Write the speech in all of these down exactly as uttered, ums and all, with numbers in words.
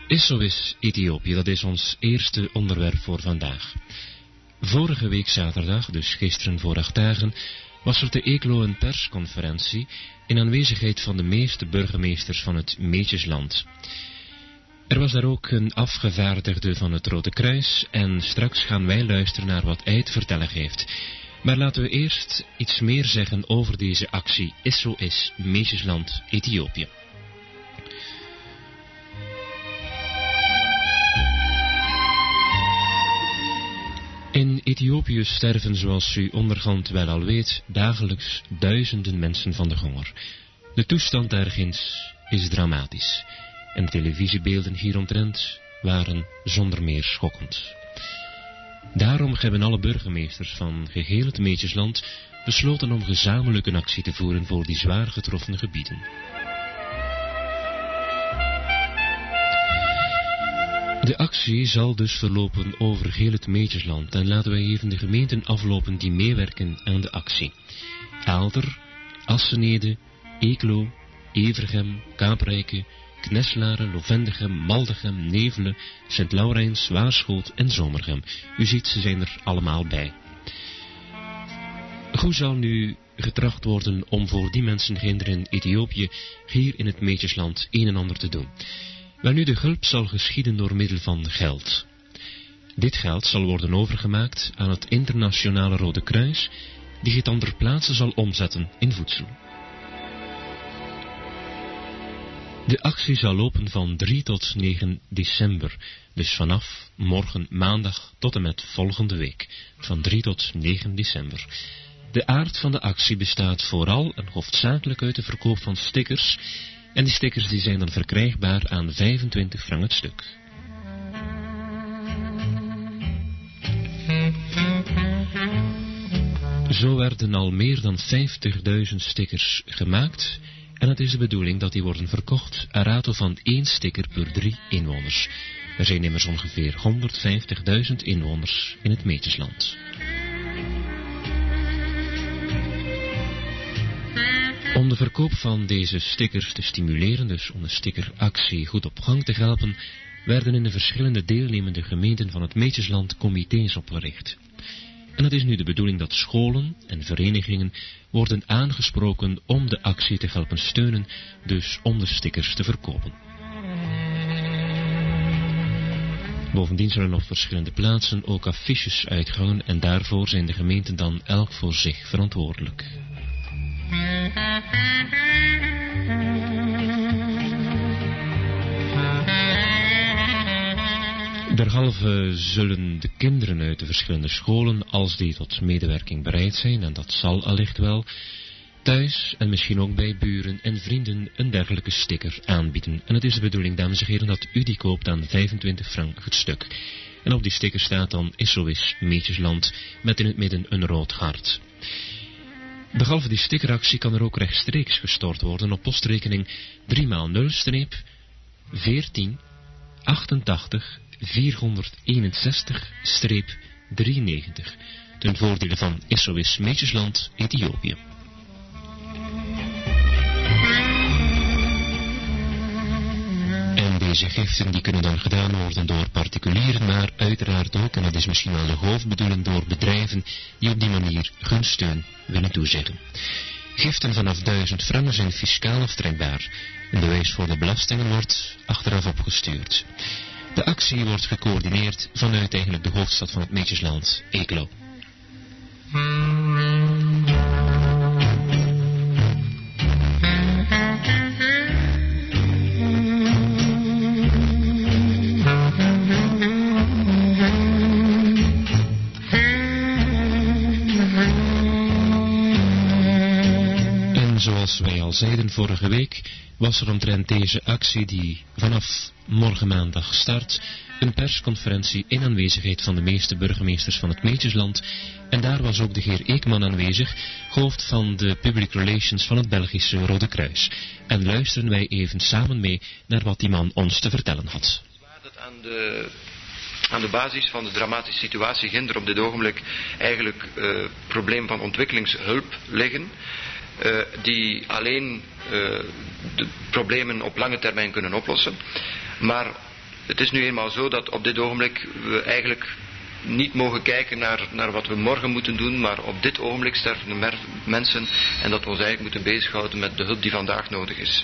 S O S Ethiopië, dat is ons eerste onderwerp voor vandaag. Vorige week zaterdag, dus gisteren voor acht dagen, was er te Eeklo een persconferentie in aanwezigheid van de meeste burgemeesters van het Meetjesland. Er was daar ook een afgevaardigde van het Rode Kruis en straks gaan wij luisteren naar wat hij te vertellen heeft. Maar laten we eerst iets meer zeggen over deze actie S O S Meetjesland Ethiopië. In Ethiopië sterven, zoals u onderhand wel al weet, dagelijks duizenden mensen van de honger. De toestand daarginds is dramatisch. En de televisiebeelden hieromtrent waren zonder meer schokkend. Daarom hebben alle burgemeesters van geheel het Meetjesland besloten om gezamenlijk een actie te voeren voor die zwaar getroffen gebieden. De actie zal dus verlopen over heel het Meetjesland en laten wij even de gemeenten aflopen die meewerken aan de actie. Aalter, Assenede, Eeklo, Evergem, Kaaprijke, Kneslaren, Lovendegem, Maldegem, Nevelen, Sint-Laurens, Waarschoot en Zomergem. U ziet, ze zijn er allemaal bij. Hoe zal nu getracht worden om voor die mensen in Ethiopië hier in het Meetjesland een en ander te doen? Wel nu, de hulp zal geschieden door middel van geld. Dit geld zal worden overgemaakt aan het internationale Rode Kruis, die het dan ter plaatse zal omzetten in voedsel. De actie zal lopen van drie tot negen december, dus vanaf morgen maandag tot en met volgende week, van drie tot negen december. De aard van de actie bestaat vooral en hoofdzakelijk uit de verkoop van stickers, en die stickers die zijn dan verkrijgbaar aan vijfentwintig frank het stuk. Zo werden al meer dan vijftigduizend stickers gemaakt, en het is de bedoeling dat die worden verkocht aan rato van één sticker per drie inwoners. Er zijn immers ongeveer honderdvijftigduizend inwoners in het Meetjesland. Om de verkoop van deze stickers te stimuleren, dus om de stickeractie goed op gang te helpen, werden in de verschillende deelnemende gemeenten van het Meetjesland comité's opgericht. En het is nu de bedoeling dat scholen en verenigingen worden aangesproken om de actie te helpen steunen, dus om de stickers te verkopen. Bovendien zullen op verschillende plaatsen ook affiches uitgangen en daarvoor zijn de gemeenten dan elk voor zich verantwoordelijk. Derhalve zullen de kinderen uit de verschillende scholen, als die tot medewerking bereid zijn, en dat zal allicht wel, thuis en misschien ook bij buren en vrienden een dergelijke sticker aanbieden. En het is de bedoeling, dames en heren, dat u die koopt aan vijfentwintig frank het stuk. En op die sticker staat dan S O S Meetjesland met in het midden een rood hart. Behalve die stickeractie kan er ook rechtstreeks gestort worden op postrekening drie maal nul veertien achtentachtig vierhonderdeenenzestig drieënnegentig ten voordele van S O S Meetjesland Ethiopië. En deze giften die kunnen dan gedaan worden door particulieren, maar uiteraard ook, en dat is misschien wel de hoofdbedoeling, door bedrijven die op die manier gunsteun willen toezeggen. Giften vanaf duizend frank zijn fiscaal aftrekbaar en de wijs voor de belastingen wordt achteraf opgestuurd. De actie wordt gecoördineerd vanuit eigenlijk de hoofdstad van het Meetjesland, Eeklo. Zoals wij al zeiden vorige week, was er omtrent deze actie die vanaf morgen maandag start, een persconferentie in aanwezigheid van de meeste burgemeesters van het Meetjesland. En daar was ook de heer Eekman aanwezig, hoofd van de Public Relations van het Belgische Rode Kruis. En luisteren wij even samen mee naar wat die man ons te vertellen had. Aan de, aan de basis van de dramatische situatie ginder op dit ogenblik eigenlijk uh, probleem van ontwikkelingshulp liggen. Uh, die alleen uh, de problemen op lange termijn kunnen oplossen. Maar het is nu eenmaal zo dat op dit ogenblik we eigenlijk niet mogen kijken naar, naar wat we morgen moeten doen, maar op dit ogenblik sterven de mer- mensen en dat we ons eigenlijk moeten bezighouden met de hulp die vandaag nodig is.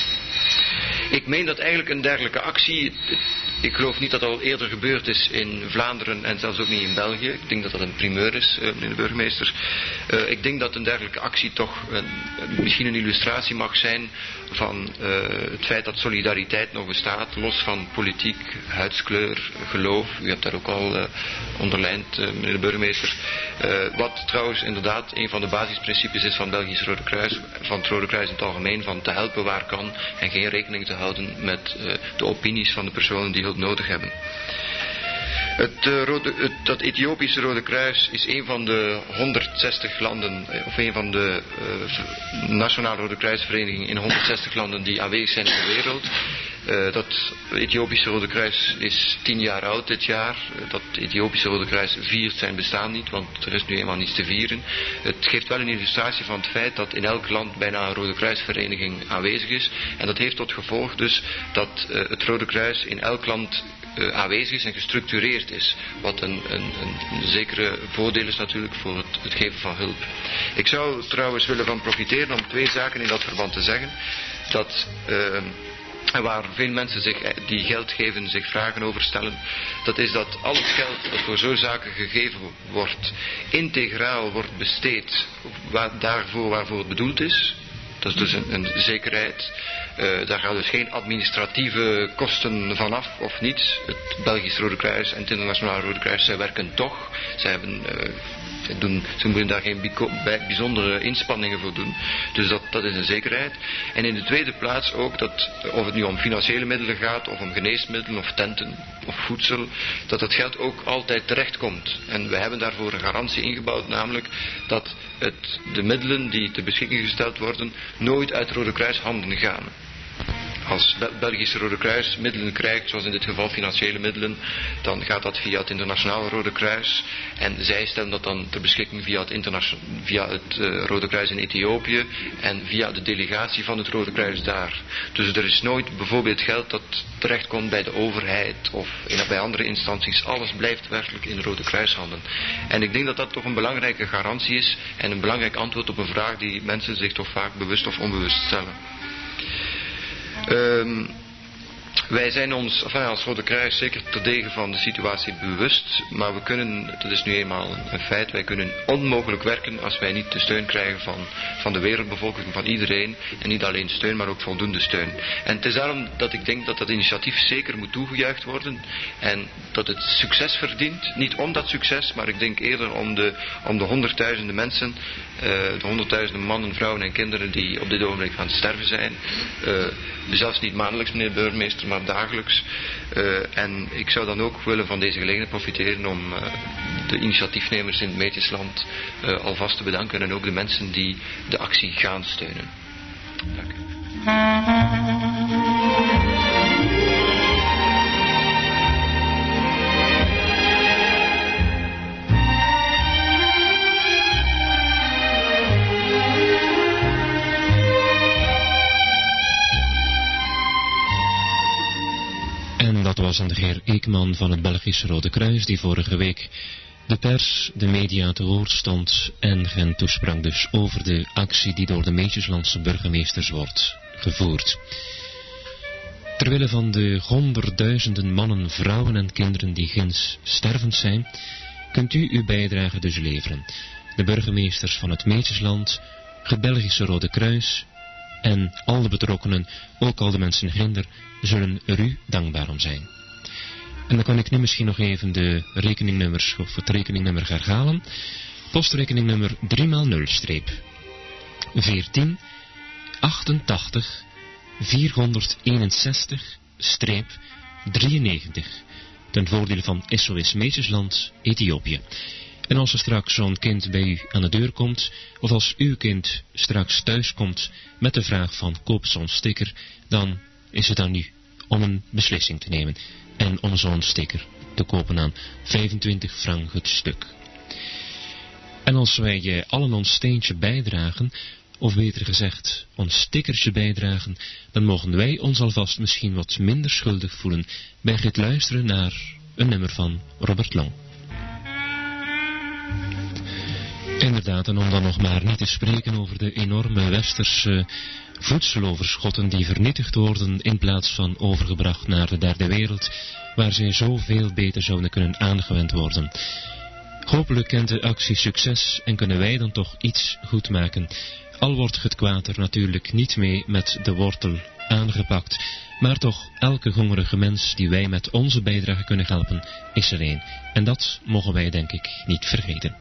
Ik meen dat eigenlijk een dergelijke actie, ik geloof niet dat dat al eerder gebeurd is in Vlaanderen en zelfs ook niet in België. Ik denk dat dat een primeur is, uh, meneer de burgemeester. Uh, ik denk dat een dergelijke actie toch uh, misschien een illustratie mag zijn van uh, het feit dat solidariteit nog bestaat, los van politiek, huidskleur, geloof. U hebt daar ook al uh, onderlijnd, uh, meneer de burgemeester. Uh, wat trouwens inderdaad een van de basisprincipes is van het Belgisch Rode Kruis, van het Rode Kruis in het algemeen, van te helpen waar kan en geen rekening te houden met uh, de opinies van de personen die hulp nodig hebben. Het, uh, rode, het, dat Ethiopische Rode Kruis is een van de honderdzestig landen, of een van de uh, nationale Rode Kruisverenigingen in honderdzestig landen die aanwezig zijn in de wereld. Uh, dat Ethiopische Rode Kruis is tien jaar oud dit jaar. Uh, dat Ethiopische Rode Kruis viert zijn bestaan niet, want er is nu eenmaal niets te vieren. Het geeft wel een illustratie van het feit dat in elk land bijna een Rode Kruisvereniging aanwezig is. En dat heeft tot gevolg dus dat uh, het Rode Kruis in elk land Uh, aanwezig is en gestructureerd is. Wat een, een, een zekere voordeel is natuurlijk voor het, het geven van hulp. Ik zou trouwens willen van profiteren om twee zaken in dat verband te zeggen. Dat uh, en waar veel mensen zich, die geld geven zich vragen over stellen. Dat is dat al het geld dat voor zo'n zaken gegeven wordt integraal wordt besteed waar, daarvoor waarvoor het bedoeld is. Dat is dus een, een zekerheid. Uh, daar gaan dus geen administratieve kosten vanaf of niets. Het Belgisch Rode Kruis en het Internationaal Rode Kruis, zij werken toch. Zij hebben, uh, zij doen, ze moeten daar geen bico- bij, bijzondere inspanningen voor doen. Dus dat, dat is een zekerheid. En in de tweede plaats ook dat, of het nu om financiële middelen gaat, of om geneesmiddelen, of tenten, of voedsel, dat het geld ook altijd terechtkomt. En we hebben daarvoor een garantie ingebouwd, namelijk dat het, de middelen die ter beschikking gesteld worden, nooit uit Rode Kruis handen gaan. Als het Belgische Rode Kruis middelen krijgt, zoals in dit geval financiële middelen, dan gaat dat via het Internationale Rode Kruis. En zij stellen dat dan ter beschikking via het, internation- via het uh, Rode Kruis in Ethiopië en via de delegatie van het Rode Kruis daar. Dus er is nooit bijvoorbeeld geld dat terechtkomt bij de overheid of in, bij andere instanties. Alles blijft werkelijk in Rode Kruishanden. En ik denk dat dat toch een belangrijke garantie is en een belangrijk antwoord op een vraag die mensen zich toch vaak bewust of onbewust stellen. Um, wij zijn ons enfin, als Rode Kruis zeker terdege van de situatie bewust, maar we kunnen, dat is nu eenmaal een, een feit, wij kunnen onmogelijk werken als wij niet de steun krijgen van, van de wereldbevolking, van iedereen, en niet alleen steun, maar ook voldoende steun. En het is daarom dat ik denk dat dat initiatief zeker moet toegejuicht worden en dat het succes verdient, niet om dat succes, maar ik denk eerder om de, om de honderdduizenden mensen, uh, de honderdduizenden mannen, vrouwen en kinderen die op dit ogenblik aan het sterven zijn, uh, zelfs niet maandelijks, meneer de burgemeester, maar dagelijks. Uh, en ik zou dan ook willen van deze gelegenheid profiteren om uh, de initiatiefnemers in het Meetjesland uh, alvast te bedanken en ook de mensen die de actie gaan steunen. Dank u. Dat was aan de heer Eekman van het Belgische Rode Kruis, die vorige week de pers, de media te woord stond en hen toesprak dus over de actie die door de Meetjeslandse burgemeesters wordt gevoerd. Terwille van de honderdduizenden mannen, vrouwen en kinderen die ginds stervend zijn, kunt u uw bijdrage dus leveren. De burgemeesters van het Meetjesland, het Belgische Rode Kruis en al de betrokkenen, ook al de mensen ginder, zullen er u dankbaar om zijn. En dan kan ik nu misschien nog even de rekeningnummers, of het rekeningnummer herhalen. Postrekeningnummer drie maal nul veertien achtentachtig vierhonderdeenenzestig drieënnegentig ten voordele van S O S Meetjesland, Ethiopië. En als er straks zo'n kind bij u aan de deur komt, of als uw kind straks thuis komt met de vraag van koop zo'n sticker, dan is het aan u om een beslissing te nemen en om zo'n sticker te kopen aan vijfentwintig frank het stuk. En als wij allen ons steentje bijdragen, of beter gezegd, ons stickertje bijdragen, dan mogen wij ons alvast misschien wat minder schuldig voelen bij het luisteren naar een nummer van Robert Long. Inderdaad, en om dan nog maar niet te spreken over de enorme westerse voedseloverschotten die vernietigd worden in plaats van overgebracht naar de derde wereld, waar zij zoveel beter zouden kunnen aangewend worden. Hopelijk kent de actie succes en kunnen wij dan toch iets goed maken. Al wordt het kwaad er natuurlijk niet mee met de wortel aangepakt, maar toch elke hongerige mens die wij met onze bijdrage kunnen helpen, is er één. En dat mogen wij denk ik niet vergeten.